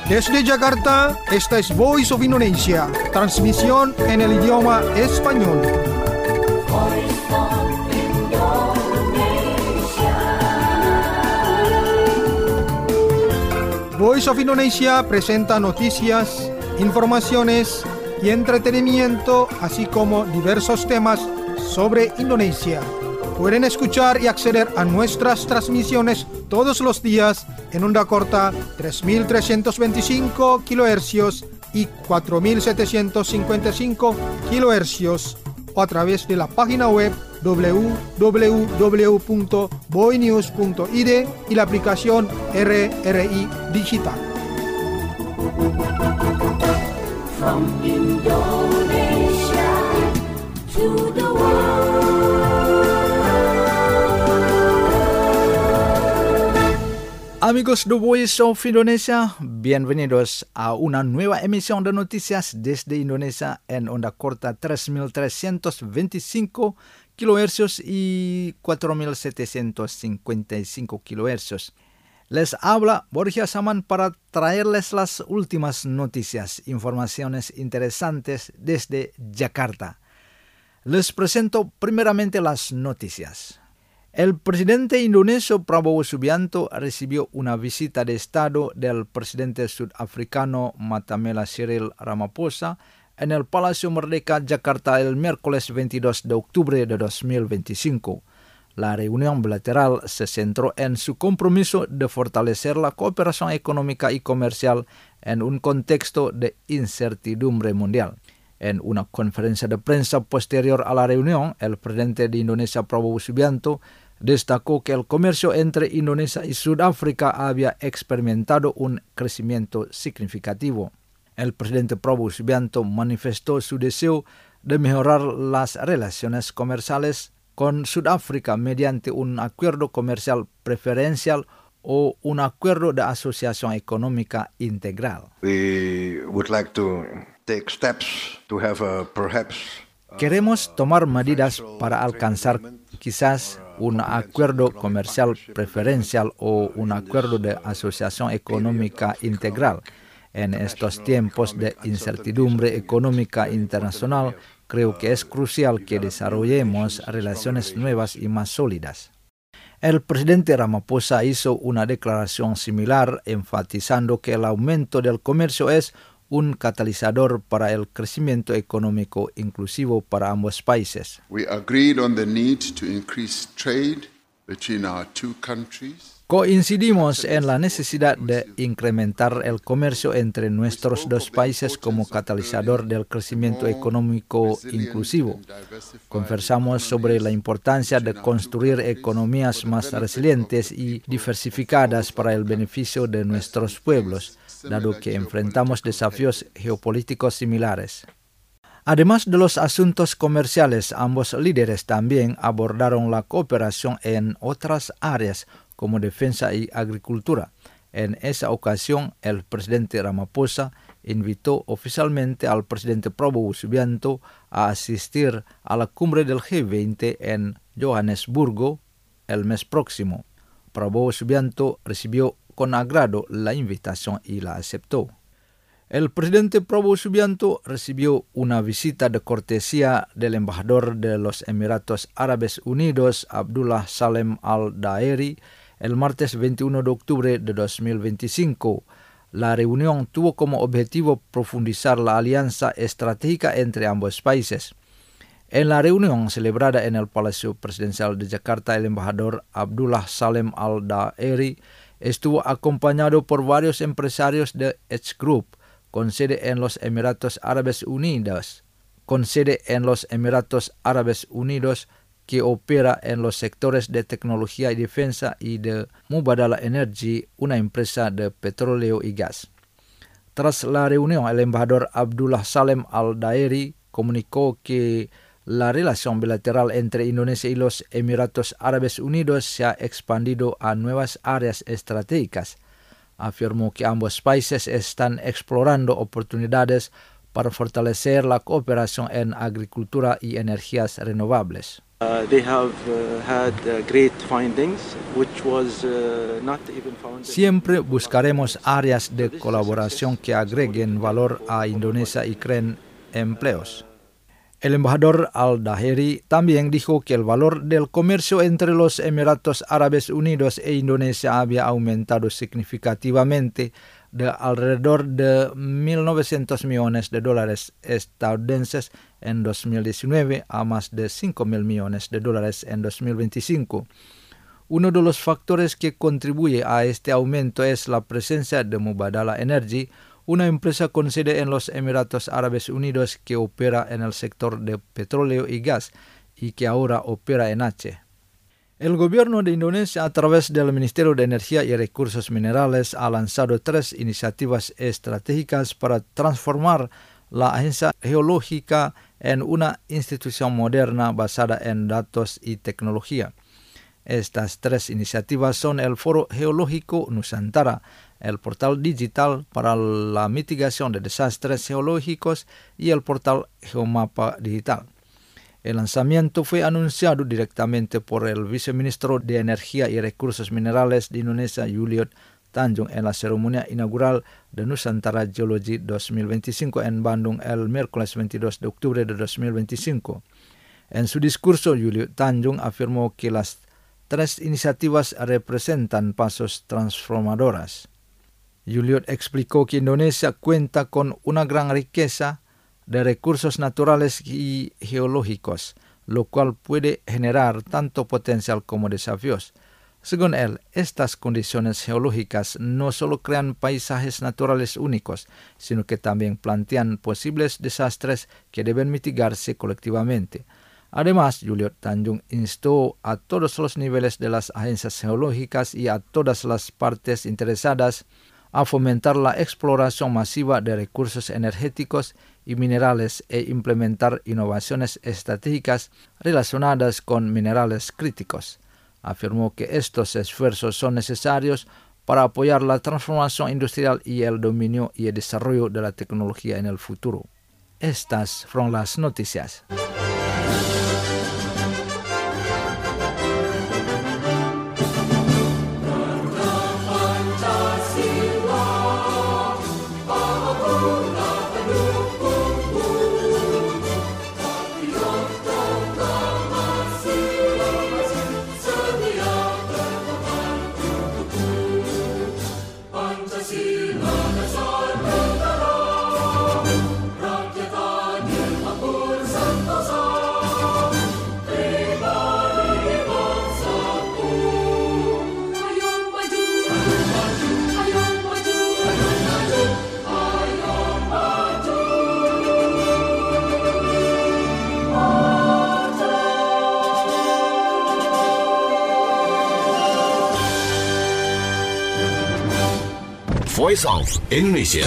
Desde Jakarta, esta es Voice of Indonesia, transmisión en el idioma español. Voice of Indonesia presenta noticias, informaciones y entretenimiento, así como diversos temas sobre Indonesia. Pueden escuchar y acceder a nuestras transmisiones todos los días en onda corta 3.325 kHz y 4.755 kHz o a través de la página web www.boinews.id y la aplicación RRI Digital. From Indonesia to the world. Amigos de Voice of Indonesia, bienvenidos a una nueva emisión de noticias desde Indonesia en onda corta 3.325 kHz y 4.755 kHz. Les habla Borja Saman para traerles las últimas noticias, informaciones interesantes desde Jakarta. Les presento primeramente las noticias. El presidente indonesio Prabowo Subianto recibió una visita de Estado del presidente sudafricano Matamela Cyril Ramaphosa en el Palacio Merdeka, Jakarta, el miércoles 22 de octubre de 2025. La reunión bilateral se centró en su compromiso de fortalecer la cooperación económica y comercial en un contexto de incertidumbre mundial. En una conferencia de prensa posterior a la reunión, el presidente de Indonesia, Prabowo Subianto, destacó que el comercio entre Indonesia y Sudáfrica había experimentado un crecimiento significativo. El presidente Prabowo Subianto manifestó su deseo de mejorar las relaciones comerciales con Sudáfrica mediante un acuerdo comercial preferencial o un acuerdo de asociación económica integral. We would like to take steps to have Queremos tomar medidas para alcanzar quizás un acuerdo comercial preferencial o un acuerdo de asociación económica integral. En estos tiempos de incertidumbre económica internacional, creo que es crucial que desarrollemos relaciones nuevas y más sólidas. El presidente Ramaphosa hizo una declaración similar, enfatizando que el aumento del comercio es un catalizador para el crecimiento económico inclusivo para ambos países. We agreed on the need to increase trade between our two countries. Coincidimos en la necesidad de incrementar el comercio entre nuestros dos países como catalizador del crecimiento económico inclusivo. Conversamos sobre la importancia de construir economías más resilientes y diversificadas para el beneficio de nuestros pueblos, dado que enfrentamos desafíos geopolíticos similares. Además de los asuntos comerciales, ambos líderes también abordaron la cooperación en otras áreas como defensa y agricultura. En esa ocasión, el presidente Ramaphosa invitó oficialmente al presidente Prabowo Subianto a asistir a la cumbre del G20 en Johannesburgo el mes próximo. Prabowo Subianto recibió con agrado la invitación y la aceptó. El presidente Prabowo Subianto recibió una visita de cortesía del embajador de los Emiratos Árabes Unidos, Abdullah Salem Al-Daeri, el martes 21 de octubre de 2025. La reunión tuvo como objetivo profundizar la alianza estratégica entre ambos países. En la reunión celebrada en el Palacio Presidencial de Jakarta, el embajador Abdullah Salem Al-Daeri estuvo acompañado por varios empresarios de Edge Group, con sede en los Emiratos Árabes Unidos, que opera en los sectores de tecnología y defensa y de Mubadala Energy, una empresa de petróleo y gas. Tras la reunión, el embajador Abdullah Salem Al-Daeri comunicó que la relación bilateral entre Indonesia y los Emiratos Árabes Unidos se ha expandido a nuevas áreas estratégicas. Afirmó que ambos países están explorando oportunidades para fortalecer la cooperación en agricultura y energías renovables. They have had great findings, which was not even found. Siempre buscaremos áreas de colaboración que agreguen valor a Indonesia y creen empleos. El embajador Al-Daheri también dijo que el valor del comercio entre los Emiratos Árabes Unidos e Indonesia había aumentado significativamente de alrededor de 1.900 millones de dólares estadounidenses en 2019 a más de 5.000 millones de dólares en 2025. Uno de los factores que contribuye a este aumento es la presencia de Mubadala Energy, una empresa con sede en los Emiratos Árabes Unidos que opera en el sector de petróleo y gas y que ahora opera en Aceh. El gobierno de Indonesia, a través del Ministerio de Energía y Recursos Minerales, ha lanzado 3 iniciativas estratégicas para transformar la Agencia Geológica en una institución moderna basada en datos y tecnología. Estas 3 iniciativas son el Foro Geológico Nusantara, el portal digital para la mitigación de desastres geológicos y el portal Geomapa Digital. El lanzamiento fue anunciado directamente por el viceministro de Energía y Recursos Minerales de Indonesia, Juliot Tanjung, en la ceremonia inaugural de Nusantara Geology 2025 en Bandung el miércoles 22 de octubre de 2025. En su discurso, Juliot Tanjung afirmó que las 3 iniciativas representan pasos transformadores. Juliot explicó que Indonesia cuenta con una gran riqueza de recursos naturales y geológicos, lo cual puede generar tanto potencial como desafíos. Según él, estas condiciones geológicas no solo crean paisajes naturales únicos, sino que también plantean posibles desastres que deben mitigarse colectivamente. Además, Juliot Tanjung instó a todos los niveles de las agencias geológicas y a todas las partes interesadas a fomentar la exploración masiva de recursos energéticos y minerales e implementar innovaciones estratégicas relacionadas con minerales críticos. Afirmó que estos esfuerzos son necesarios para apoyar la transformación industrial y el dominio y el desarrollo de la tecnología en el futuro. Estas fueron las noticias. Voice of Indonesia.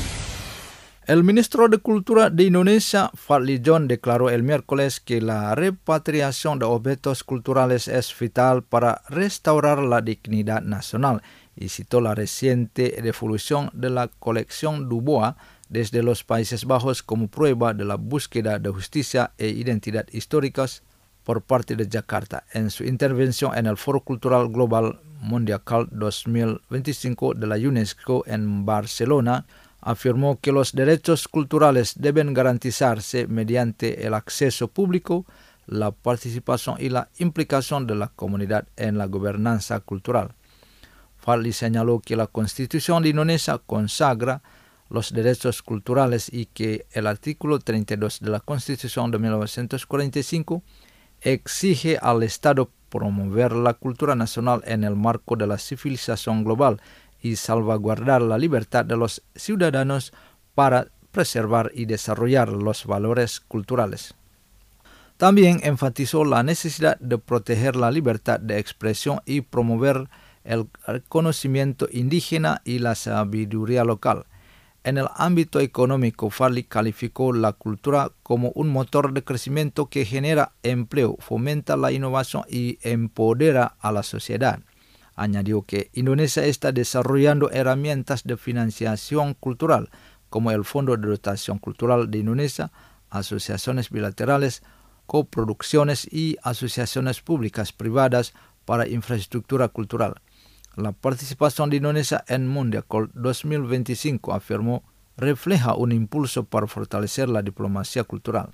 El ministro de Cultura de Indonesia, Fadli John, declaró el miércoles que la repatriación de objetos culturales es vital para restaurar la dignidad nacional y citó la reciente devolución de la colección Dubois desde los Países Bajos como prueba de la búsqueda de justicia e identidad históricas por parte de Jakarta. En su intervención en el Foro Cultural Global Mondial 2025 de la UNESCO en Barcelona, afirmó que los derechos culturales deben garantizarse mediante el acceso público, la participación y la implicación de la comunidad en la gobernanza cultural. Fadli señaló que la Constitución de Indonesia consagra los derechos culturales y que el artículo 32 de la Constitución de 1945 exige al Estado promover la cultura nacional en el marco de la civilización global y salvaguardar la libertad de los ciudadanos para preservar y desarrollar los valores culturales. También enfatizó la necesidad de proteger la libertad de expresión y promover el conocimiento indígena y la sabiduría local. En el ámbito económico, Fadli calificó la cultura como un motor de crecimiento que genera empleo, fomenta la innovación y empodera a la sociedad. Añadió que Indonesia está desarrollando herramientas de financiación cultural, como el Fondo de Dotación Cultural de Indonesia, asociaciones bilaterales, coproducciones y asociaciones públicas privadas para infraestructura cultural. La participación de Indonesia en Mundiacol 2025, afirmó, refleja un impulso para fortalecer la diplomacia cultural.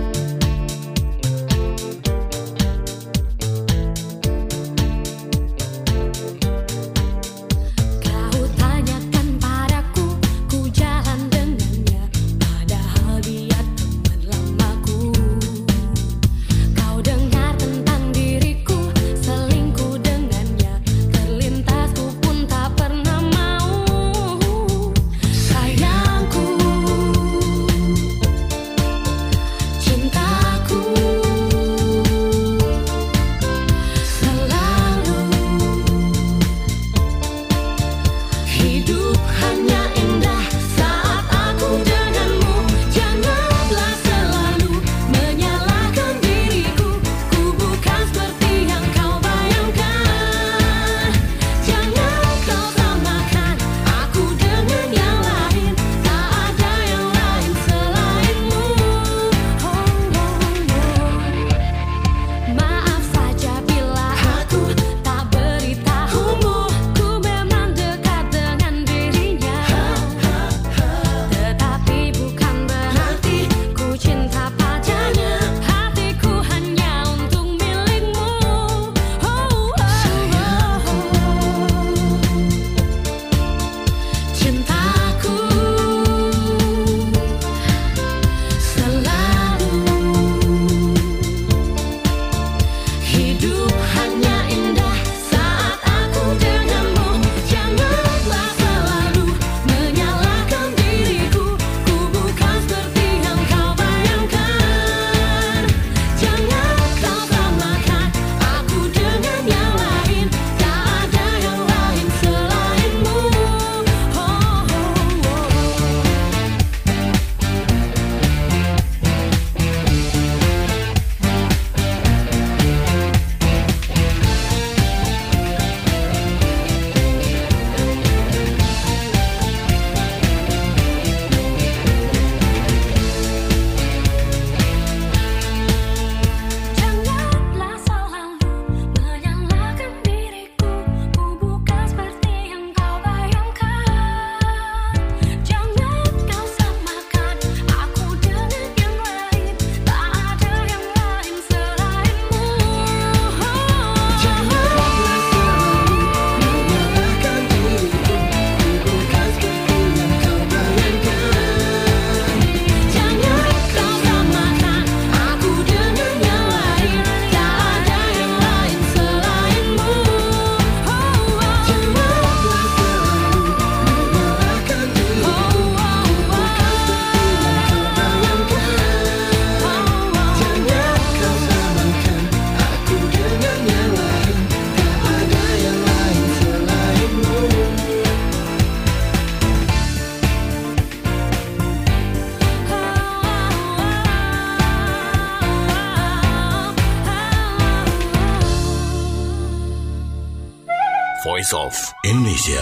Voice of Indonesia.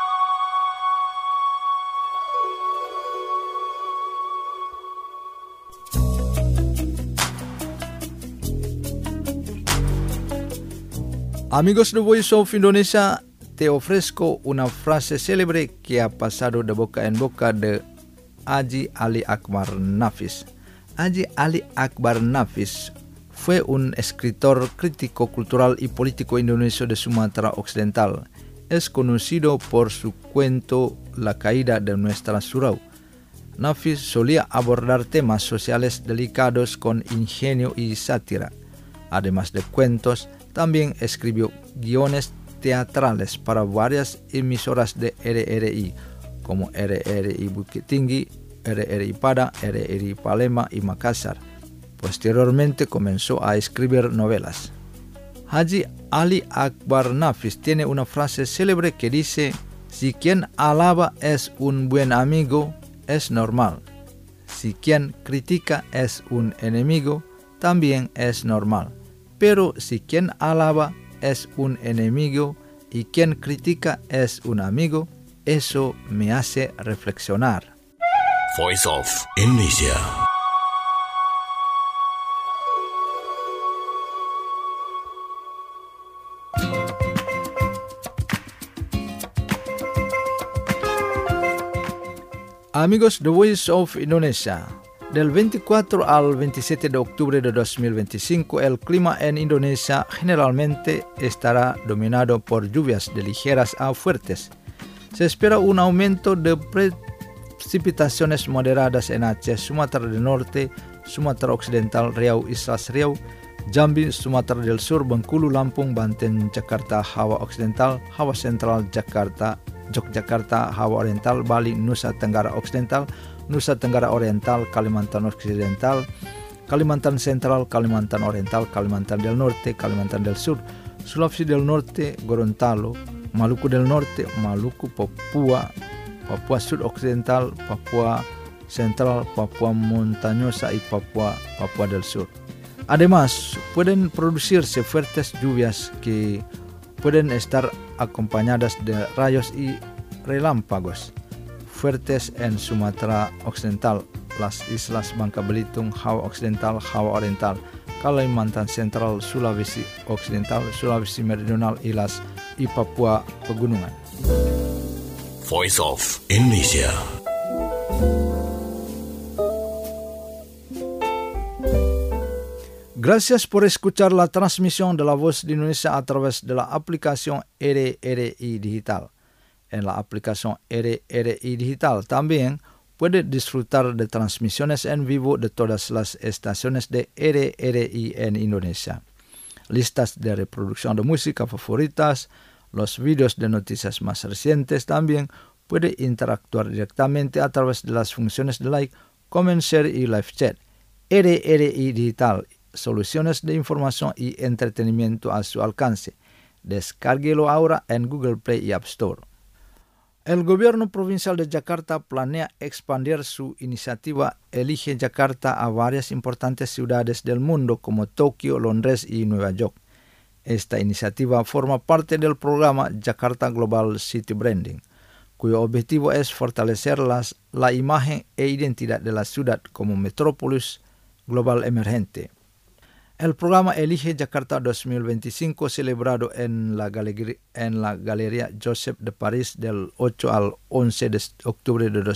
Amigos de Voice of Indonesia, te ofrezco una frase célebre que ha pasado de boca en boca de Haji Ali Akbar Nafis. Haji Ali Akbar Nafis fue un escritor, crítico cultural y político indonesio de Sumatra Occidental. Es conocido por su cuento La caída de nuestra surau. Nafis solía abordar temas sociales delicados con ingenio y sátira. Además de cuentos, también escribió guiones teatrales para varias emisoras de RRI, como RRI Bukit Tinggi, RRI Padang, RRI Palema y Makassar. Posteriormente comenzó a escribir novelas. Haji Ali Akbar Nafis tiene una frase célebre que dice: si quien alaba es un buen amigo, es normal. Si quien critica es un enemigo, también es normal. Pero si quien alaba es un enemigo y quien critica es un amigo, eso me hace reflexionar. Voice of Indonesia. Amigos The Voice of Indonesia, del 24 al 27 de octubre de 2025, el clima en Indonesia generalmente estará dominado por lluvias de ligeras a fuertes. Se espera un aumento de precipitaciones moderadas en Aceh, Sumatera del Norte, Sumatera Occidental, Riau, Islas Riau, Jambi, Sumatera del Sur, Bengkulu, Lampung, Banten, Jakarta, Hawa Occidental, Hawa Central, Jakarta, Yogyakarta, Hawa Oriental, Bali, Nusa Tenggara Occidental, Nusa Tenggara Oriental, Kalimantan Occidental, Kalimantan Central, Kalimantan Oriental, Kalimantan del Norte, Kalimantan del Sur, Sulawesi del Norte, Gorontalo, Maluku del Norte, Maluku, Papua, Papua Sur Occidental, Papua Central, Papua Montañosa y Papua del Sur. Además, pueden producirse fuertes lluvias que pueden estar acompañadas de rayos y relámpagos fuertes en Sumatera Occidental, las Islas Bangka Belitung, Jawa Occidental, Jawa Oriental, Kalimantan Central, Sulawesi Occidental, Sulawesi Meridional y Papua Pegunungan. Voice of Indonesia. Gracias por escuchar la transmisión de la Voz de Indonesia a través de la aplicación RRI Digital. En la aplicación RRI Digital también puede disfrutar de transmisiones en vivo de todas las estaciones de RRI en Indonesia, listas de reproducción de música favoritas, los vídeos de noticias más recientes. También puede interactuar directamente a través de las funciones de like, comment, share y live chat. RRI Digital, soluciones de información y entretenimiento a su alcance. Descárguelo ahora en Google Play y App Store. El gobierno provincial de Jakarta planea expandir su iniciativa Elige Jakarta a varias importantes ciudades del mundo como Tokio, Londres y Nueva York. Esta iniciativa forma parte del programa Jakarta Global City Branding, cuyo objetivo es fortalecer la imagen e identidad de la ciudad como metrópolis global emergente. El programa Elige Jakarta 2025, celebrado en la Galería Joseph de París del 8 al 11 de octubre de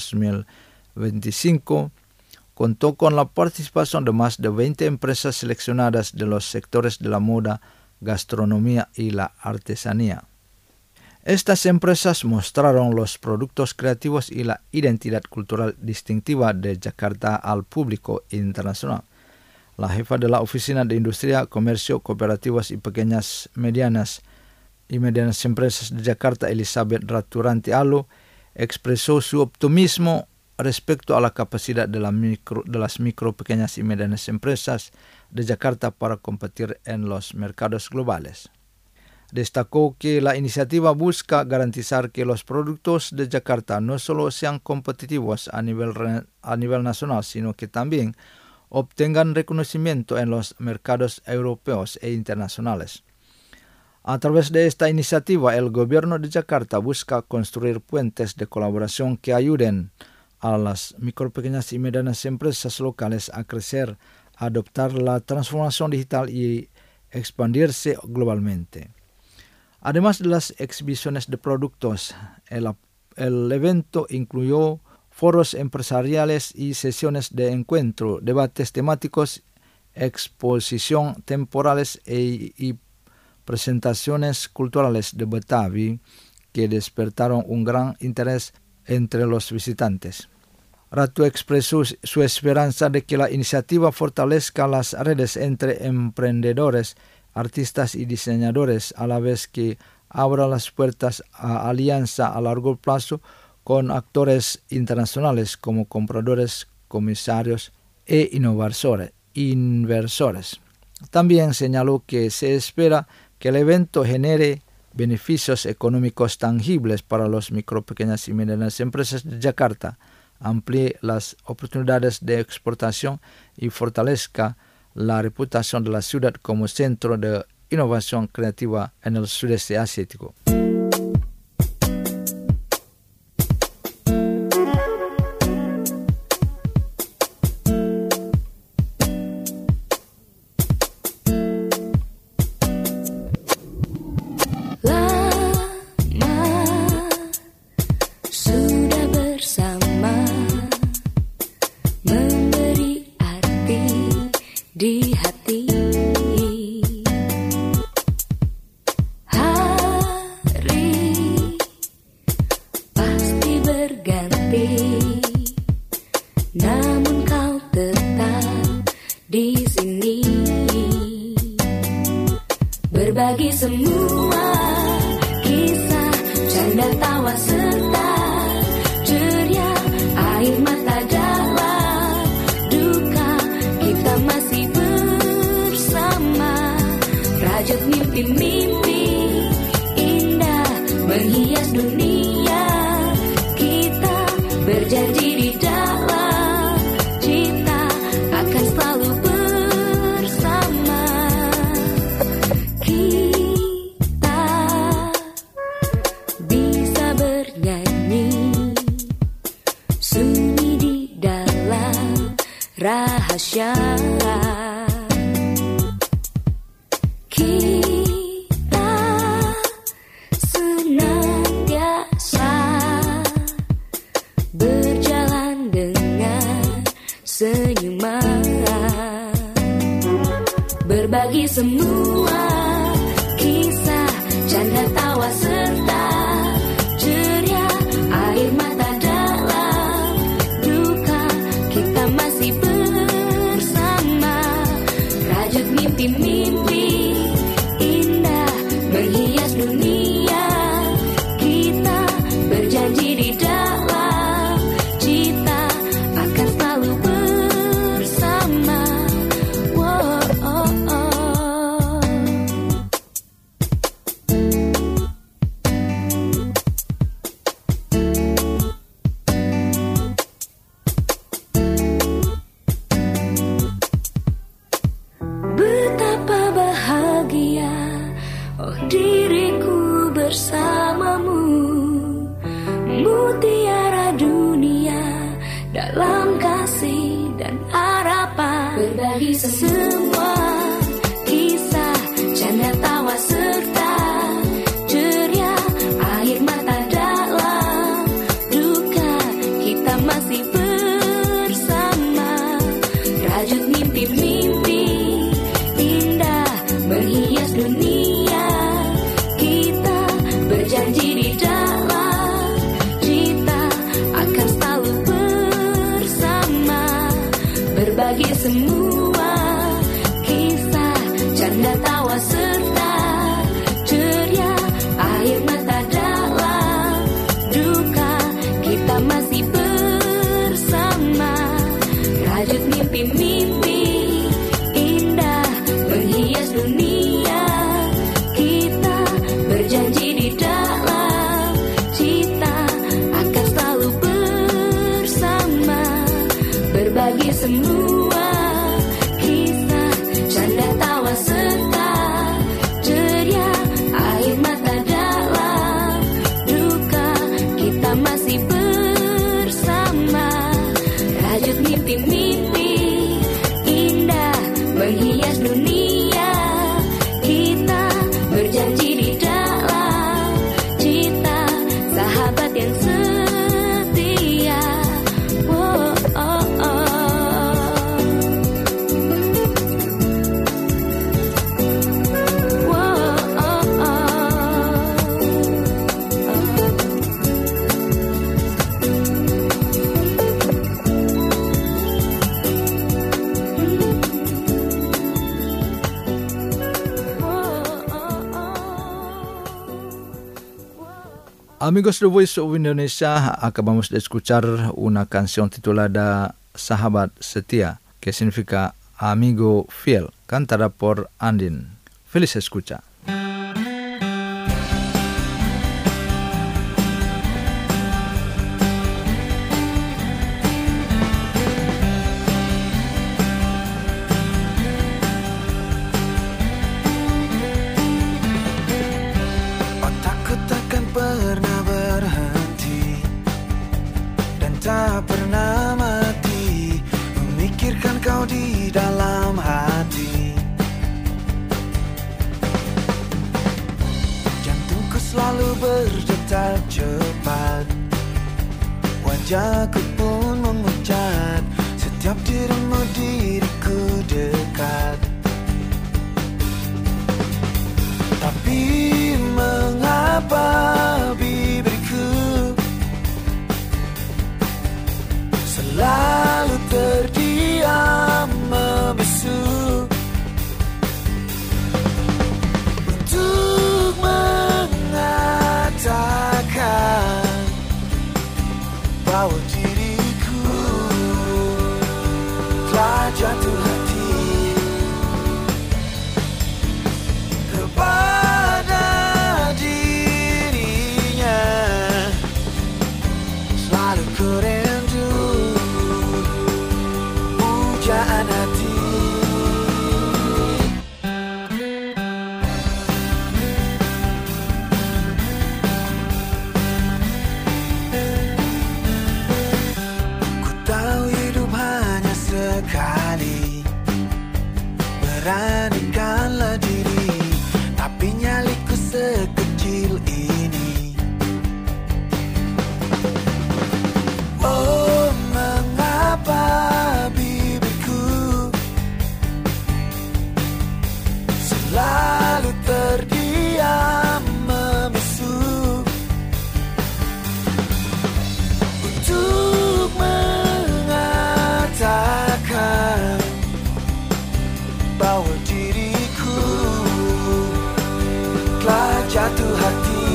2025, contó con la participación de más de 20 empresas seleccionadas de los sectores de la moda, gastronomía y la artesanía. Estas empresas mostraron los productos creativos y la identidad cultural distintiva de Jakarta al público internacional. La jefa de la Oficina de Industria, Comercio, Cooperativas y Medianas Empresas de Jakarta, Elizabeth Raturanti Alo, expresó su optimismo respecto a la capacidad de las micro, pequeñas y medianas empresas de Jakarta para competir en los mercados globales. Destacó que la iniciativa busca garantizar que los productos de Jakarta no solo sean competitivos a nivel nacional, sino que también obtengan reconocimiento en los mercados europeos e internacionales. A través de esta iniciativa, el gobierno de Jakarta busca construir puentes de colaboración que ayuden a las micro, pequeñas y medianas empresas locales a crecer, a adoptar la transformación digital y expandirse globalmente. Además de las exhibiciones de productos, el evento incluyó foros empresariales y sesiones de encuentro, debates temáticos, exposición temporales y presentaciones culturales de Betawi que despertaron un gran interés entre los visitantes. Ratu expresó su esperanza de que la iniciativa fortalezca las redes entre emprendedores, artistas y diseñadores, a la vez que abra las puertas a alianza a largo plazo con actores internacionales como compradores, comisarios e inversores. También señaló que se espera que el evento genere beneficios económicos tangibles para las micro, pequeñas y medianas empresas de Jakarta, amplíe las oportunidades de exportación y fortalezca la reputación de la ciudad como centro de innovación creativa en el sudeste asiático. Lama sudah bersama di hati. Hari pasti berganti, namun kau tetap di sini, berbagi semua kisah, canda tawa serta ceria, air mata dalam duka, kita masih bersama, rajut mimpi-mimpi indah menghias dunia, kita berjanji di dalam cita akan selalu bersama. Kita bisa bernyanyi sunyi di dalam rahasia. Kita senantiasa berjalan dengan senyuman, berbagi semua kisah, canda tawa serta ceria, air mata dalam duka, kita masih bersama, rajut mimpi-mimpi indah menghias dunia, kita berjanji di dalam cita akan selalu bersama. Wow, oh, oh. Betapa bahagia, oh diriku bersamamu, mutiara dunia dalam kasih dan harapan, berbagi semua kisah, canda tawa serta ceria, air mata dalam duka, kita masih bersama, rajut mimpi-mimpi indah menghias dunia, kita berjanji di dalam cita akan selalu bersama, berbagi semua kisah, canda tawa serta ceria, air mata dalam duka, kita masih bersama, rajut mimpi-mimpi indah menghias dunia, kita berjanji di dalam cita akan selalu bersama, berbagi semua kisah, canda tawa serta ceria, air mata dalam duka, kita masih bersama, rajut mimpi-mimpi indah menghias dunia, kita berjanji di dalam cita, sahabat yang setia. Oh, oh, oh. Oh, oh, Amigos de Voice of Indonesia, acabamos de escuchar una canción titulada Sahabat Setia, que significa amigo fiel, cantada por Andin. Feliz escucha. Tak pernah mati, memikirkan kau di dalam hati. Jantungku selalu berdetak cepat, wajahku pun memucat. Setiap dirimu diriku dekat. dekat. Tapi mengapa bibirku selalu terdiam membisu untuk mengatakan bahwa diriku telah jatuh hati kepada dirinya. Selalu ku rindu pujaan hati. Ku tahu hidup hanya sekali, beranikanlah diri, tapi nyaliku sekecil ini. Oh, mengapa bibirku selalu terdiam membisu untuk mengatakan bahwa diriku telah jatuh hati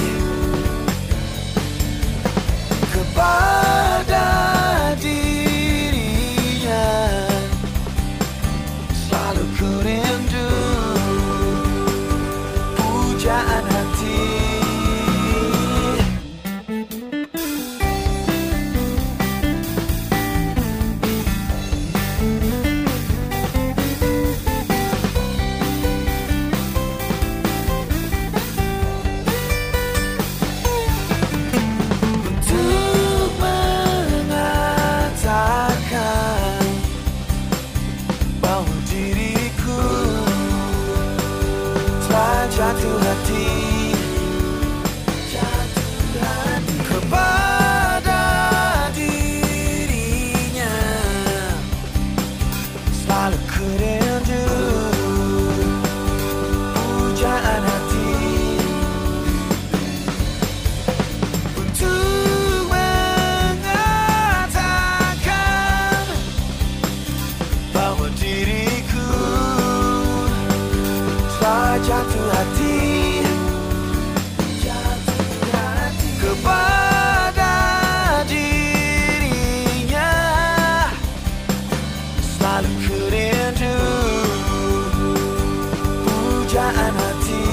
kepada dirinya. Selalu ku rindu pujaan hati. Untuk mengatakan bahwa diriku telah jatuh hati kepada dirinya. Selalu ku rindu pujaan hati untuk mengatakan bahwa diriku telah jatuh hati kepada dirinya. Selalu ku rindu pujaan hati.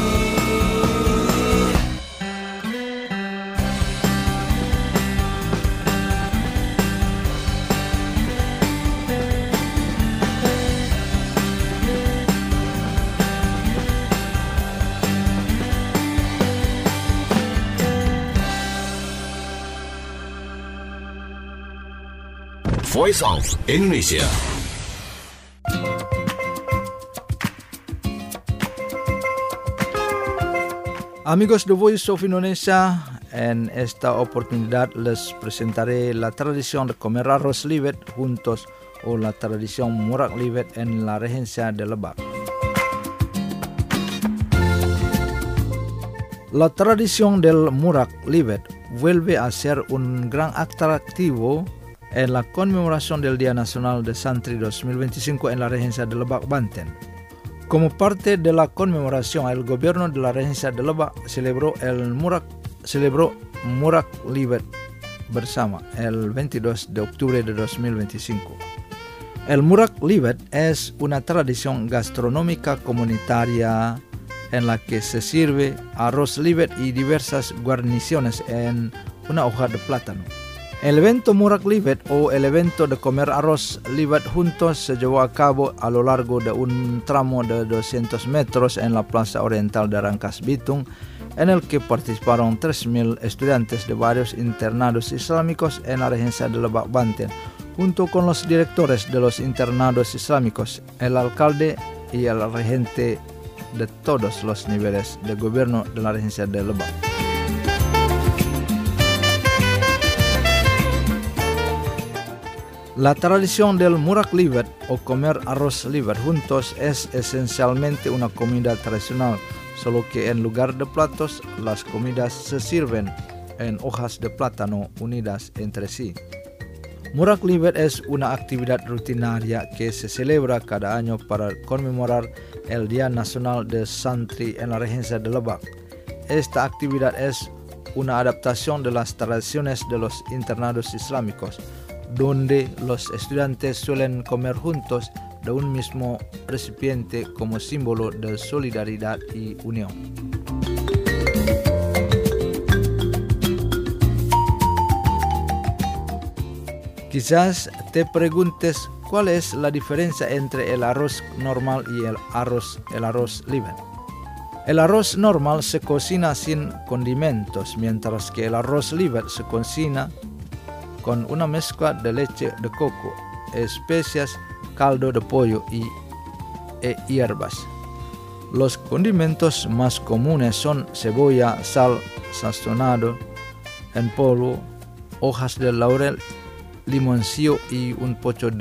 Voice of Indonesia. Amigos de Voice of Indonesia, en esta oportunidad les presentaré la tradición de comer arroz liwet juntos o la tradición murak liwet en la regencia de Lebak. La tradición del murak liwet vuelve a ser un gran atractivo en la conmemoración del Día Nacional de Santri 2025 en la regencia de Lebak, Banten. Como parte de la conmemoración, el gobierno de la regencia de Lebak celebró murak liwet bersama el 22 de octubre de 2025. El murak liwet es una tradición gastronómica comunitaria en la que se sirve arroz liwet y diversas guarniciones en una hoja de plátano. El evento murak liwet o el evento de comer arroz liwet juntos se llevó a cabo a lo largo de un tramo de 200 metros en la Plaza Oriental de Rangkas Bitung, en el que participaron 3.000 estudiantes de varios internados islámicos en la regencia de Lebak, Banten, junto con los directores de los internados islámicos, el alcalde y el regente de todos los niveles de gobierno de la regencia de Lebak. La tradición del murak liwet o comer arroz liwet juntos es esencialmente una comida tradicional, solo que en lugar de platos, las comidas se sirven en hojas de plátano unidas entre sí. Murak liwet es una actividad rutinaria que se celebra cada año para conmemorar el Día Nacional del Santri en la Regencia de Lebak. Esta actividad es una adaptación de las tradiciones de los internados islámicos, donde los estudiantes suelen comer juntos de un mismo recipiente como símbolo de solidaridad y unión. Quizás te preguntes cuál es la diferencia entre el arroz normal y el arroz liwet. El arroz normal se cocina sin condimentos, mientras que el arroz liwet se cocina con una mezcla de leche de coco, especias, caldo de pollo e hierbas. Los condimentos más comunes son cebolla, sal sazonado en polvo, hojas de laurel, limoncillo y un poco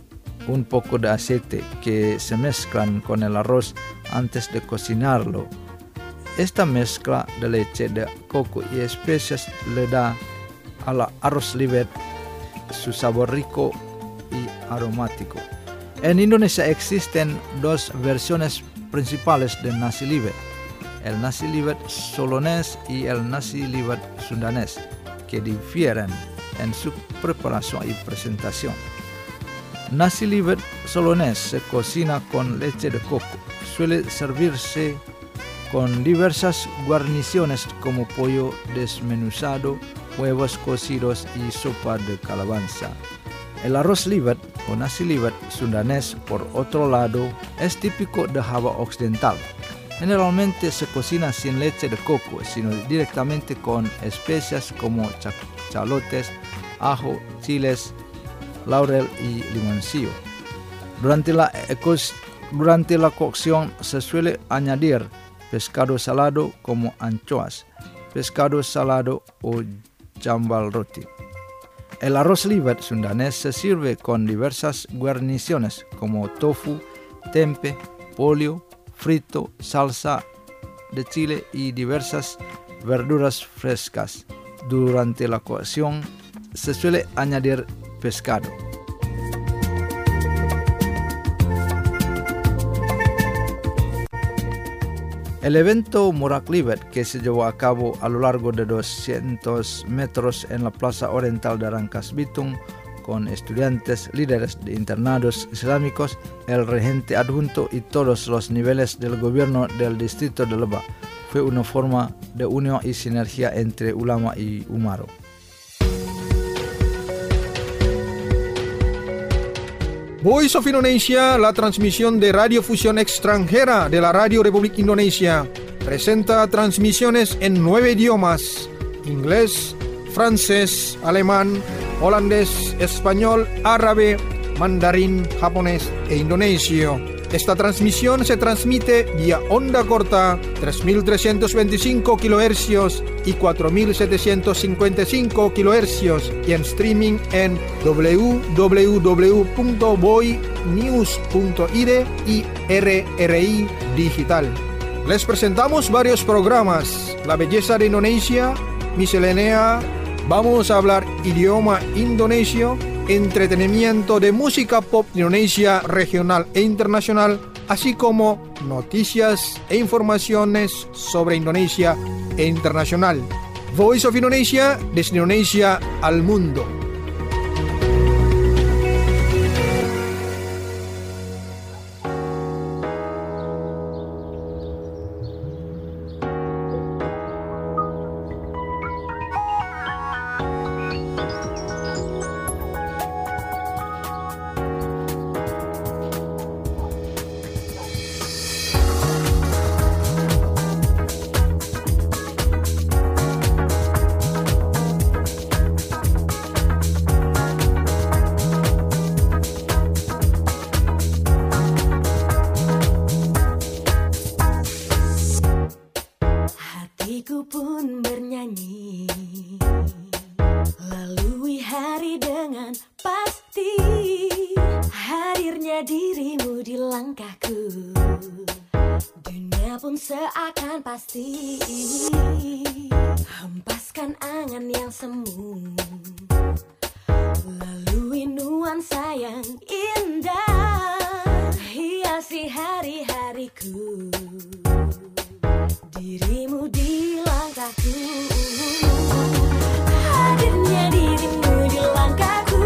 de aceite que se mezclan con el arroz antes de cocinarlo. Esta mezcla de leche de coco y especias le da al arroz liwet su sabor rico y aromático. En Indonesia existen dos versiones principales del nasi liwet: el nasi liwet solonés y el nasi liwet sundanés, que difieren en su preparación y presentación. Nasi liwet solonés se cocina con leche de coco. Suele servirse con diversas guarniciones como pollo desmenuzado, huevos cocidos y sopa de calabaza. El arroz liwet o nasi liwet sundanés, por otro lado, es típico de Java Occidental. Generalmente se cocina sin leche de coco, sino directamente con especias como chalotes, ajo, chiles, laurel y limoncillo. Durante la cocción se suele añadir pescado salado como anchoas, pescado salado o jambal roti. El arroz liwet sundanés se sirve con diversas guarniciones como tofu, tempe, pollo frito, salsa de chile y diversas verduras frescas. Durante la cocción se suele añadir pescado. El evento murak liwet, que se llevó a cabo a lo largo de 200 metros en la Plaza Oriental de Rangkas Bitung, con estudiantes, líderes de internados islámicos, el regente adjunto y todos los niveles del gobierno del distrito de Lebak, fue una forma de unión y sinergia entre ulama y umaro. Voice of Indonesia, la transmisión de radiofusión extranjera de la Radio Republik Indonesia, presenta transmisiones en 9 idiomas: inglés, francés, alemán, holandés, español, árabe, mandarín, japonés e indonesio. Esta transmisión se transmite vía onda corta 3.325 kHz y 4.755 kHz y en streaming en www.boinews.id y RRI Digital. Les presentamos varios programas: La belleza de Indonesia, Miscelánea, vamos a hablar idioma indonesio, entretenimiento de música pop Indonesia regional e internacional, así como noticias e informaciones sobre Indonesia e internacional. Voice of Indonesia, desde Indonesia al mundo. Dunia pun seakan pasti, hempaskan angan yang semu, lalui nuansa yang indah, hiasi hari-hariku, dirimu di langkahku, hadirnya dirimu di langkahku,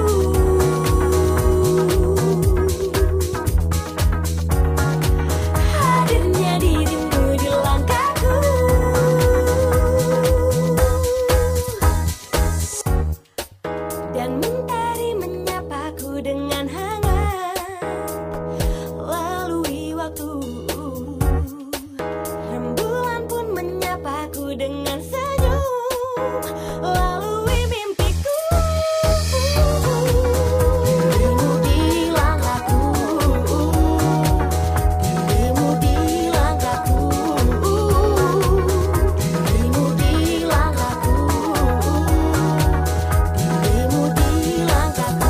hadirnya dirimu di langkahku, dan mentari menyapaku dengan hangat, lalui waktu, rembulan pun menyapaku dengan senyum, lalui mimpiku, dirimu di langkahku, dirimu di langkahku, dirimu di langkahku, dirimu di langkahku.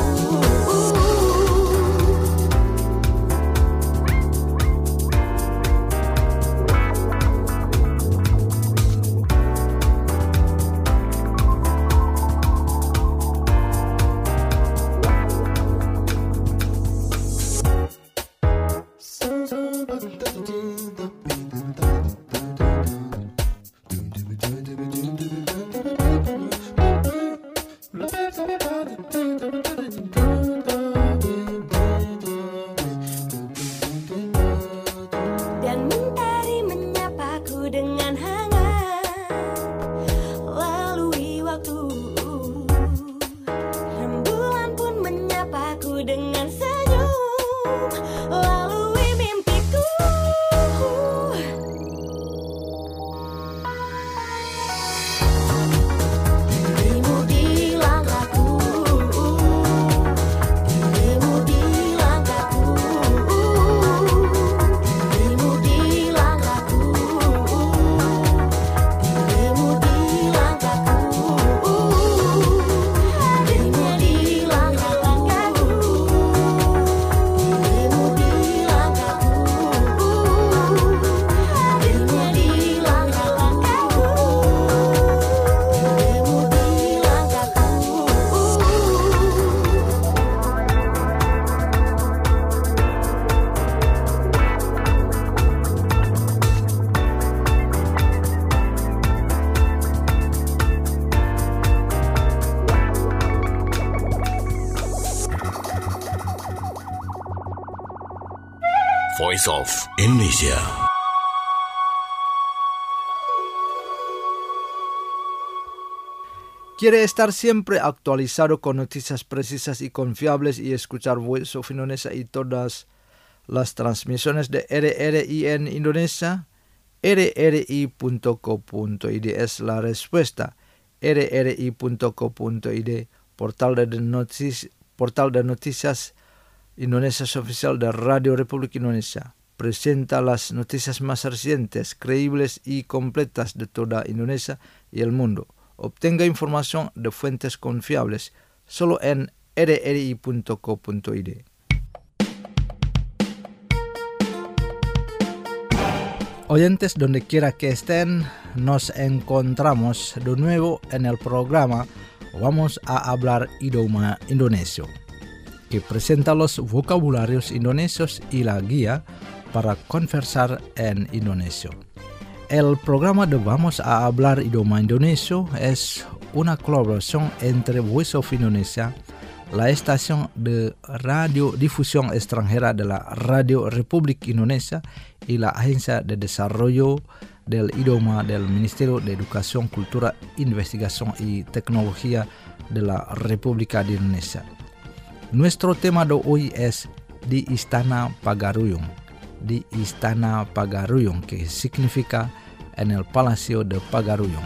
Dan mentari menyapaku dengan hangat, lalui waktu, rembulan pun menyapaku dengan senyum, lalui mimpiku, dirimu di langkahku, dirimu di langkahku, dirimu di langkahku, dirimu di langkahku, hadirnya di langkah-langkahku, dirimu di langkahku, hadirnya di langkah-langkahku, dirimu di langkahku. Voice of Indonesia. ¿Quiere estar siempre actualizado con noticias precisas y confiables y escuchar Voice of Indonesia y todas las transmisiones de RRI en Indonesia? rri.co.id es la respuesta. rri.co.id, portal de noticias Indonesias oficial de Radio Republik Indonesia. Presenta las noticias más recientes, creíbles y completas de toda Indonesia y el mundo. Obtenga información de fuentes confiables solo en rri.co.id. Oyentes, donde quiera que estén, nos encontramos de nuevo en el programa Vamos a hablar idioma indonesio, que presenta los vocabularios indonesios y la guía para conversar en indonesio. El programa de Vamos a hablar idioma indonesio es una colaboración entre Voice of Indonesia, la estación de radiodifusión extranjera de la Radio Republik Indonesia y la Agencia de Desarrollo del Idioma del Ministerio de Educación, Cultura, Investigación y Tecnología de la República de Indonesia. Nuestro tema de hoy es Di Istana Pagaruyung. Di Istana Pagaruyung, que significa en el Palacio de Pagaruyung.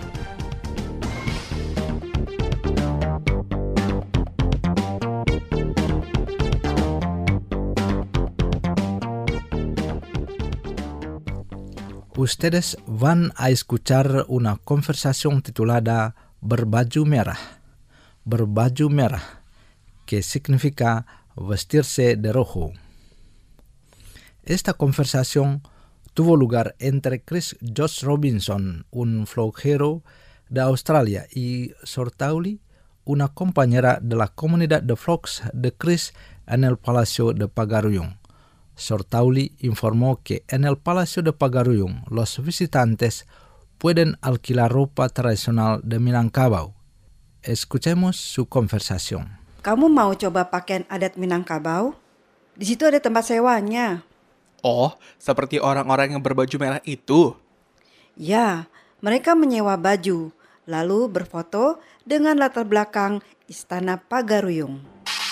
Ustedes van a escuchar una conversación titulada Berbaju Merah. Berbaju merah, que significa vestirse de rojo. Esta conversación tuvo lugar entre Chris Josh Robinson, un flojero de Australia, y Sortauli, una compañera de la comunidad de vlogs de Chris en el Palacio de Pagaruyung. Sortauli informó que en el Palacio de Pagaruyung los visitantes pueden alquilar ropa tradicional de Minangkabau. Escuchemos su conversación. Kamu mau coba pakaian adat Minangkabau? Di situ ada tempat sewanya. Oh, seperti orang-orang yang berbaju merah itu. Ya, mereka menyewa baju, lalu berfoto dengan latar belakang Istana Pagaruyung.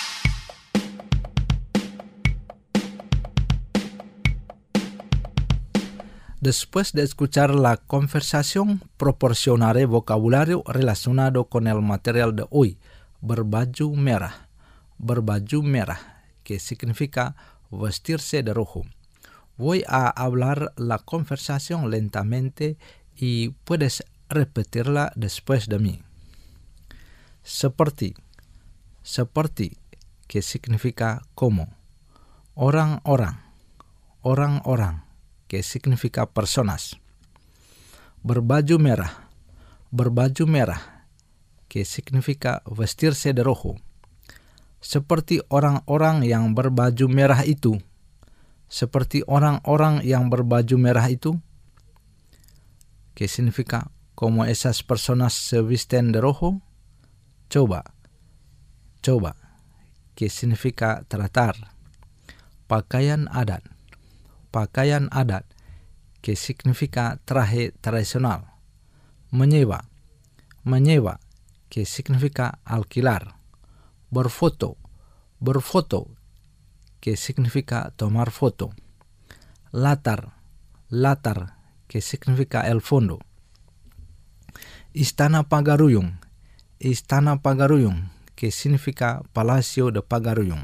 Después de escuchar la conversación, proporcionaré vocabulario relacionado con el material de hoy. Berbaju merah. Berbaju merah, que significa vestirse de rojo. Voy a hablar la conversación lentamente y puedes repetirla después de mí. Seperti. Seperti, que significa como. Orang-orang. Orang-orang, que significa personas. Berbaju merah. Berbaju merah, que significa vestirse de rojo. Seperti orang-orang yang berbaju merah itu. Seperti orang-orang yang berbaju merah itu, que significa como esas personas se visten de rojo. Coba. Coba, que significa tratar. Pakaian adat. Pakaian adat, que significa traje tradicional. Menyewa. Menyewa, que significa alquilar. Berfoto. Berfoto, que significa tomar foto. Latar. Latar, que significa el fondo. Istana Pagaruyung. Istana Pagaruyung, que significa Palacio de Pagaruyung.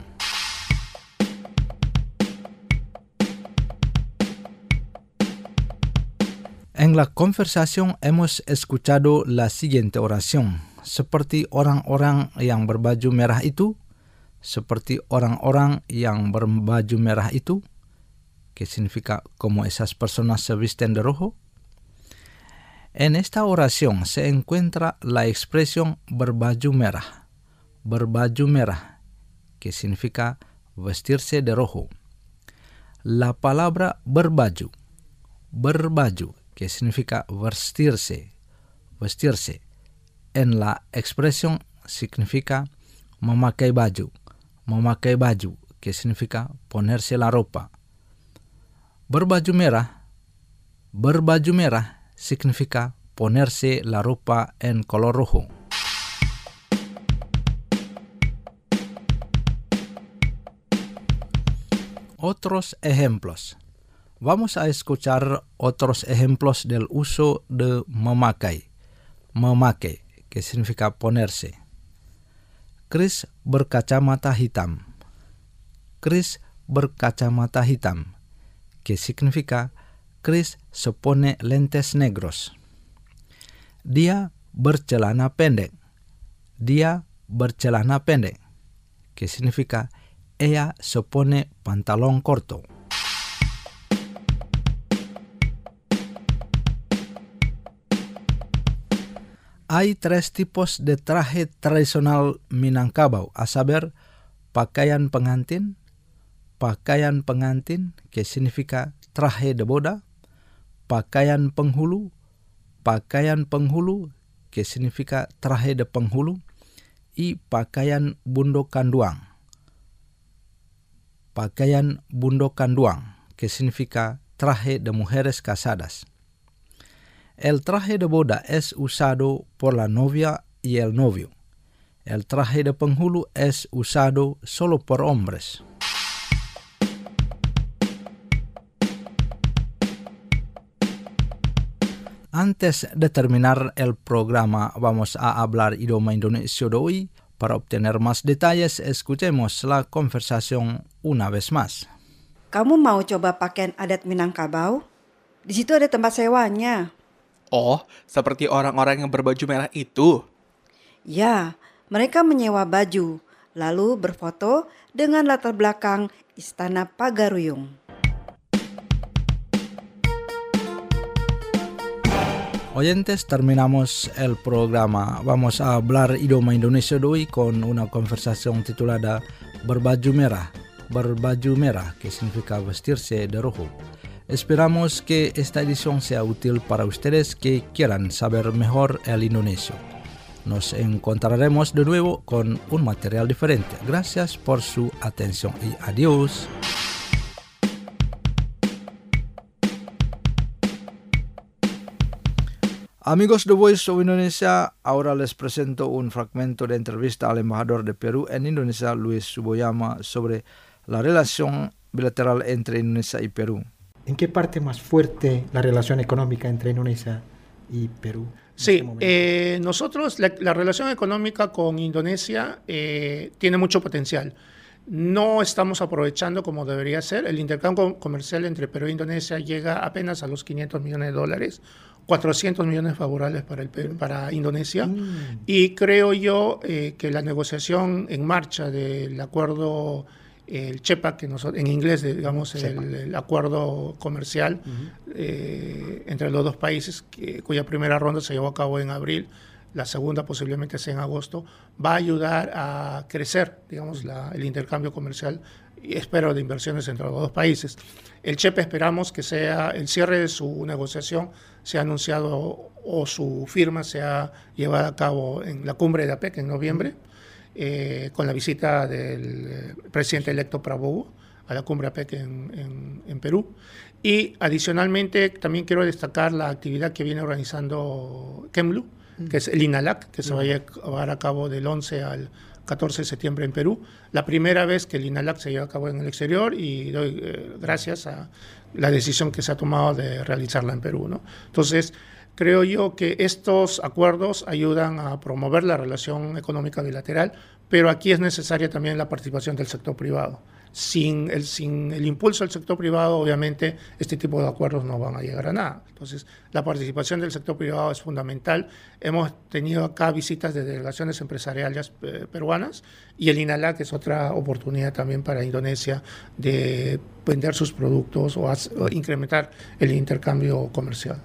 En la conversación hemos escuchado la siguiente oración. Seperti orang-orang yang berbaju merah itu. Seperti orang-orang yang berbaju merah itu, que significa como esas personas se visten de rojo. En esta oración se encuentra la expresión berbaju merah. Berbaju merah, que significa vestirse de rojo. La palabra berbaju. Berbaju, que significa vestirse. Vestirse. En la expresión significa memakai baju. Memakai baju, que significa ponerse la ropa. Berbaju merah significa ponerse la ropa en color rojo. Otros ejemplos. Vamos a escuchar otros ejemplos del uso de memakai. Memakai, que significa ponerse. Chris berkacamata hitam. Chris berkacamata hitam, que significa Chris se pone lentes negros. Dia bercelana pendek. Dia bercelana pendek, que significa ella se pone pantalón corto. Hay 3 tipos de traje tradisional Minangkabau, a saber, pakaian pengantin, que significa traje de boda, pakaian penghulu, que significa traje de penghulu, y pakaian bundo kanduang, que significa traje de mujeres casadas. El traje de boda es usado por la novia y el novio. El traje de penghulu es usado solo por hombres. Antes de terminar el programa, vamos a hablar idioma Indonesia de hoy. Para obtener más detalles, escuchemos la conversación una vez más. Kamu mau coba pakaian adat Minangkabau? Di situ ada tempat sewanya. Oh, seperti orang-orang yang berbaju merah itu. Ya, mereka menyewa baju, lalu berfoto dengan latar belakang Istana Pagaruyung. Oyentes, terminamos el programa. Vamos a hablar idioma Indonesia de hoy con una conversación titulada Berbaju Merah. Berbaju merah, que significa vestirse de rojo. Esperamos que esta edición sea útil para ustedes que quieran saber mejor el indonesio. Nos encontraremos de nuevo con un material diferente. Gracias por su atención y adiós. Amigos de Voice of Indonesia, ahora les presento un fragmento de entrevista al embajador de Perú en Indonesia, Luis Suboyama, sobre la relación bilateral entre Indonesia y Perú. ¿En qué parte más fuerte la relación económica entre Indonesia y Perú? Sí, nosotros la relación económica con Indonesia tiene mucho potencial. No estamos aprovechando como debería ser. El intercambio comercial entre Perú e Indonesia llega apenas a los $500 millones, 400 millones favorables para Indonesia. Y creo yo que la negociación en marcha del acuerdo, el CHEPA, que en inglés, digamos, el acuerdo comercial entre los dos países, cuya primera ronda se llevó a cabo en abril, la segunda posiblemente sea en agosto, va a ayudar a crecer, digamos, el intercambio comercial y espero de inversiones entre los dos países. El CHEPA esperamos que sea el cierre de su negociación sea anunciado o su firma sea llevada a cabo en la cumbre de APEC en noviembre, con la visita del presidente electo Prabowo a la cumbre APEC en Perú. Y adicionalmente también quiero destacar la actividad que viene organizando KEMLU, que es el INALAC, que se va a llevar a cabo del 11 al 14 de septiembre en Perú. La primera vez que el INALAC se lleva a cabo en el exterior y doy gracias a la decisión que se ha tomado de realizarla en Perú, ¿no? Entonces, creo yo que estos acuerdos ayudan a promover la relación económica bilateral, pero aquí es necesaria también la participación del sector privado. Sin el impulso del sector privado, obviamente, este tipo de acuerdos no van a llegar a nada. Entonces, la participación del sector privado es fundamental. Hemos tenido acá visitas de delegaciones empresariales peruanas y el INALAC es otra oportunidad también para Indonesia de vender sus productos o incrementar el intercambio comercial.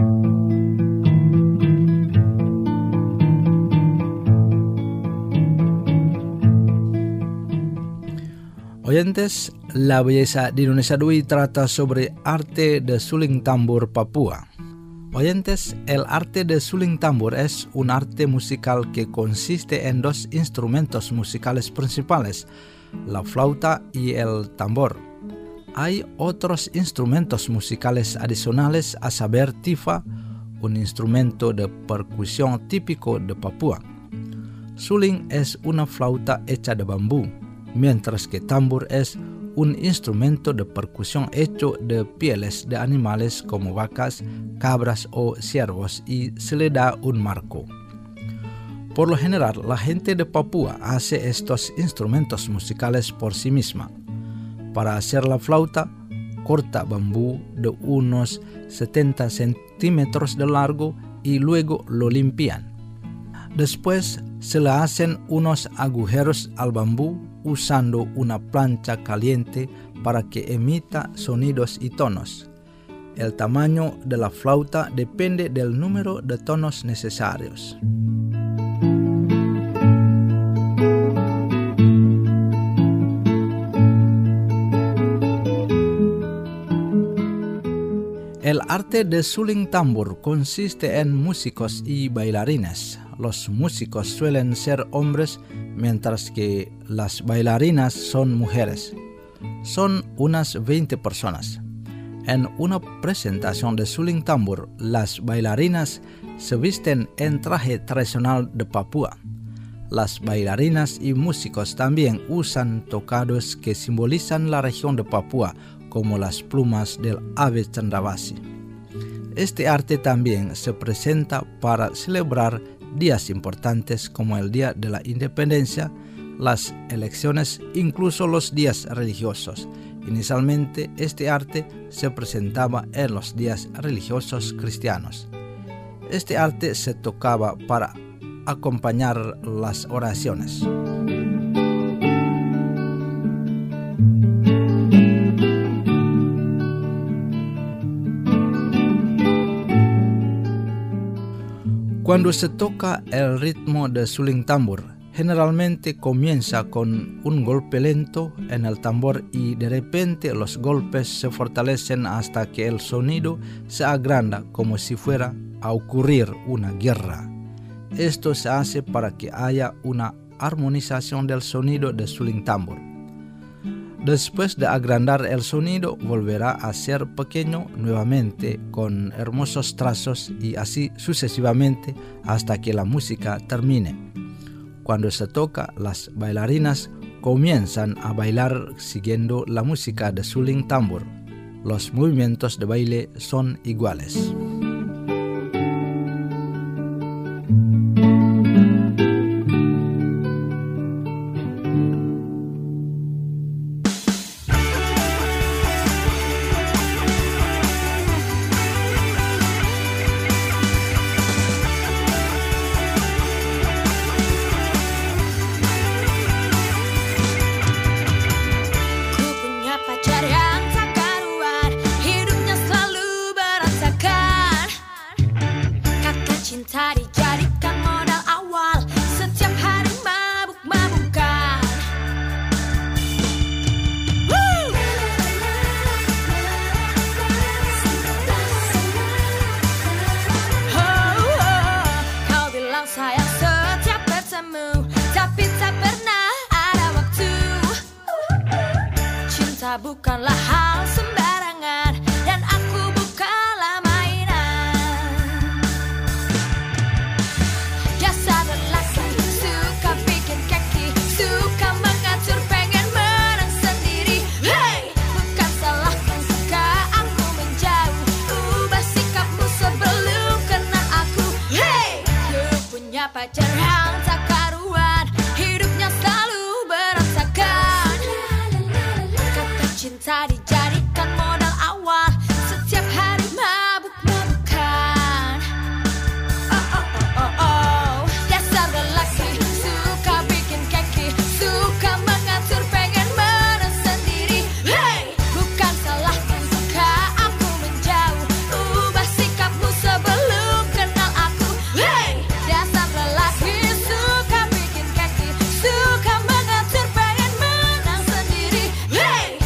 Oyentes, la belleza de Indonesia de hoy trata sobre arte de suling tambur Papua. Oyentes, el arte de suling tambur es un arte musical que consiste en dos instrumentos musicales principales, la flauta y el tambor. Hay otros instrumentos musicales adicionales, a saber tifa, un instrumento de percusión típico de Papua. Suling es una flauta hecha de bambú, mientras que tambor es un instrumento de percusión hecho de pieles de animales como vacas, cabras o ciervos y se le da un marco. Por lo general, la gente de Papua hace estos instrumentos musicales por sí misma. Para hacer la flauta, corta bambú de unos 70 centímetros de largo y luego lo limpian. Después se le hacen unos agujeros al bambú usando una plancha caliente para que emita sonidos y tonos. El tamaño de la flauta depende del número de tonos necesarios. El arte de suling tambor consiste en músicos y bailarines. Los músicos suelen ser hombres, mientras que las bailarinas son mujeres. Son unas 20 personas. En una presentación de suling tambor, las bailarinas se visten en traje tradicional de Papua. Las bailarinas y músicos también usan tocados que simbolizan la región de Papua, como las plumas del ave cendrawasih. Este arte también se presenta para celebrar días importantes como el Día de la Independencia, las elecciones, incluso los días religiosos. Inicialmente, este arte se presentaba en los días religiosos cristianos. Este arte se tocaba para acompañar las oraciones. Cuando se toca el ritmo de suling tambor, generalmente comienza con un golpe lento en el tambor y de repente los golpes se fortalecen hasta que el sonido se agranda como si fuera a ocurrir una guerra. Esto se hace para que haya una armonización del sonido de suling tambor. Después de agrandar el sonido, volverá a ser pequeño nuevamente con hermosos trazos y así sucesivamente hasta que la música termine. Cuando se toca, las bailarinas comienzan a bailar siguiendo la música de suling tambor. Los movimientos de baile son iguales. Bukanlah hal sembarangan dan aku bukanlah mainan. Dasar lelaki suka bikin keki, suka mengatur pengen menang sendiri. Hey, bukan salahku jika aku menjauh. Ubah sikapmu sebelum kenal aku. Hey, ku punya pacar yang tak karuan, hidupnya selalu berantakan. Cinta dijadikan modal awal, setiap hari mabuk-mabukan. Dasar lelaki suka bikin keki, suka mengatur pengen menang sendiri. Hey, bukan salahku jika aku menjauh. Ubah sikapmu sebelum kenal aku. Hey, dasar lelaki suka bikin keki, suka mengatur pengen menang sendiri. Hey,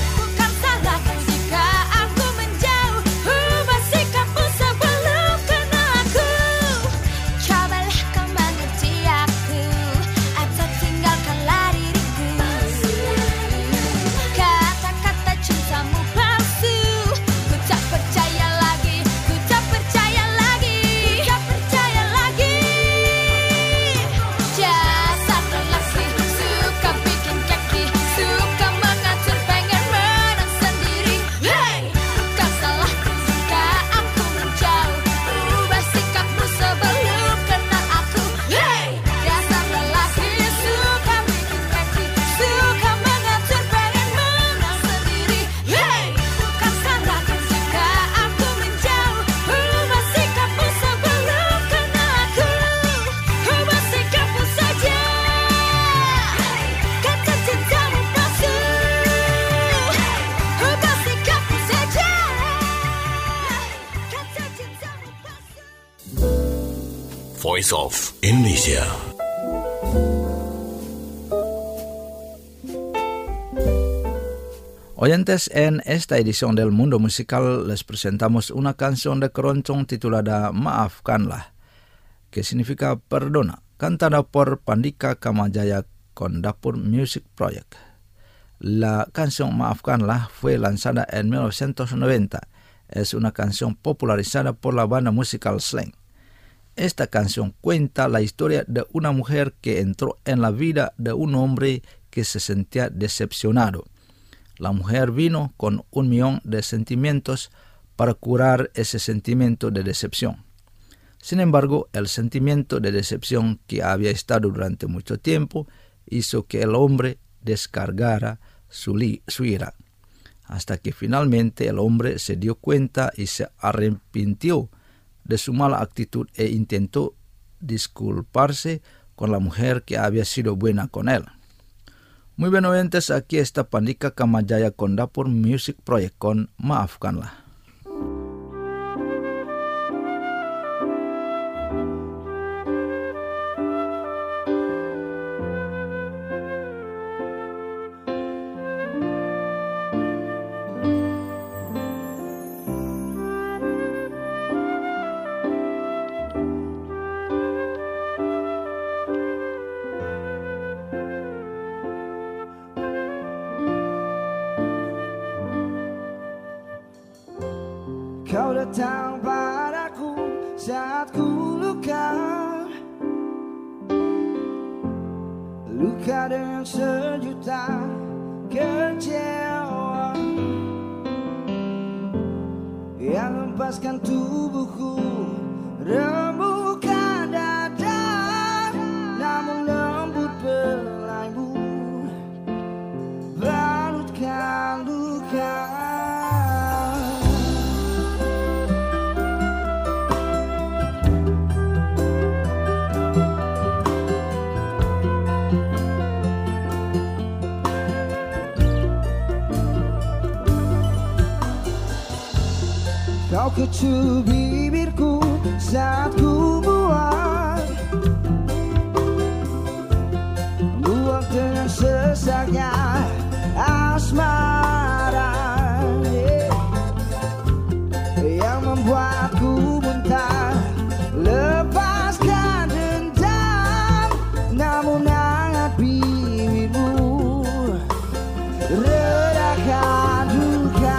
Voice of Indonesia. Oyentes, en esta edición del Mundo Musical les presentamos una canción de keroncong titulada Maafkanlah, que significa perdona, cantada por Pandika Kamajaya con Dapur Music Project. La canción Maafkanlah fue lanzada en 1990. Es una canción popularizada por la banda musical Slang. Esta canción cuenta la historia de una mujer que entró en la vida de un hombre que se sentía decepcionado. La mujer vino con 1 millón de sentimientos para curar ese sentimiento de decepción. Sin embargo, el sentimiento de decepción que había estado durante mucho tiempo hizo que el hombre descargara su ira, hasta que finalmente el hombre se dio cuenta y se arrepintió de su mala actitud e intentó disculparse con la mujer que había sido buena con él. Muy bien, oyentes, aquí está Pandika Kamajaya con Dapur Music Project con Maafkanlah. Kau datang padaku saat ku luka, luka dengan sejuta kecewa yang hempaskan tubuhku, rembukan dada, namun lembut belaimu balutkan luka. Kau kecup bibirku saat ku buang dengan sesaknya asmara yang membuatku muntah. Lepaskan dendam, namun hangat bibirmu redakan duka.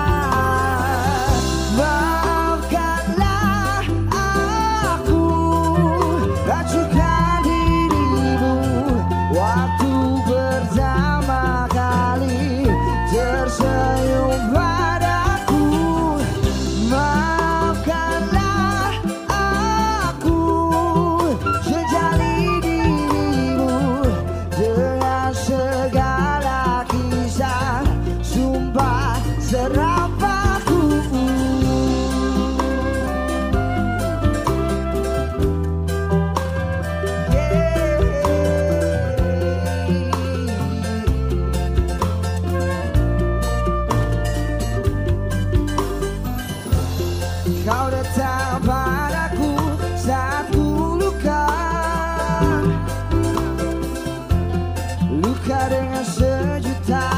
Tersenyum padaku, maafkanlah aku, sejali dirimu dengan segala kisah, sumpah serapaku. Kau datang padaku saat ku luka, luka dengan sejuta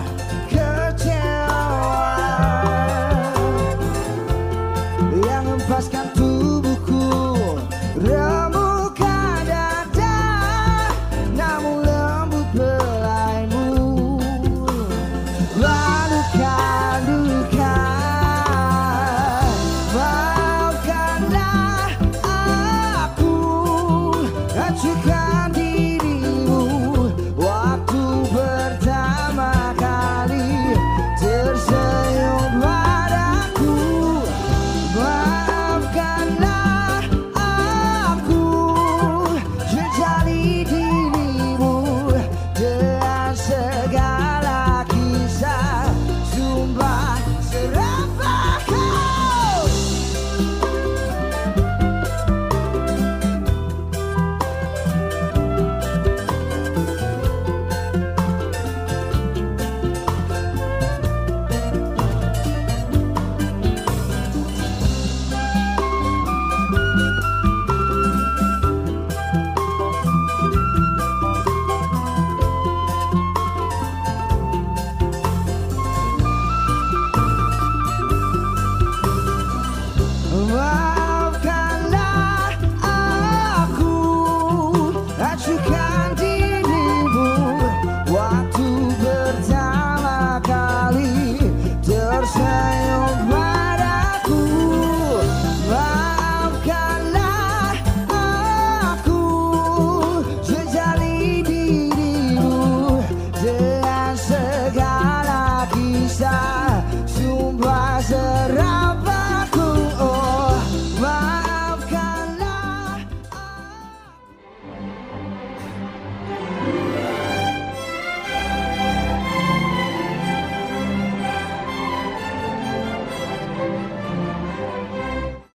kecewa yang hempaskan tubuhku.